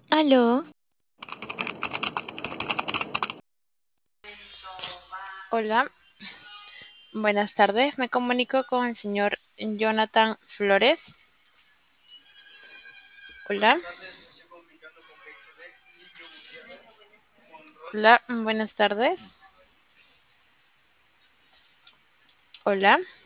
Aló, Hola, buenas tardes. Me comunico con el señor Jonathan Flores. Hola, hola, buenas tardes. Hola.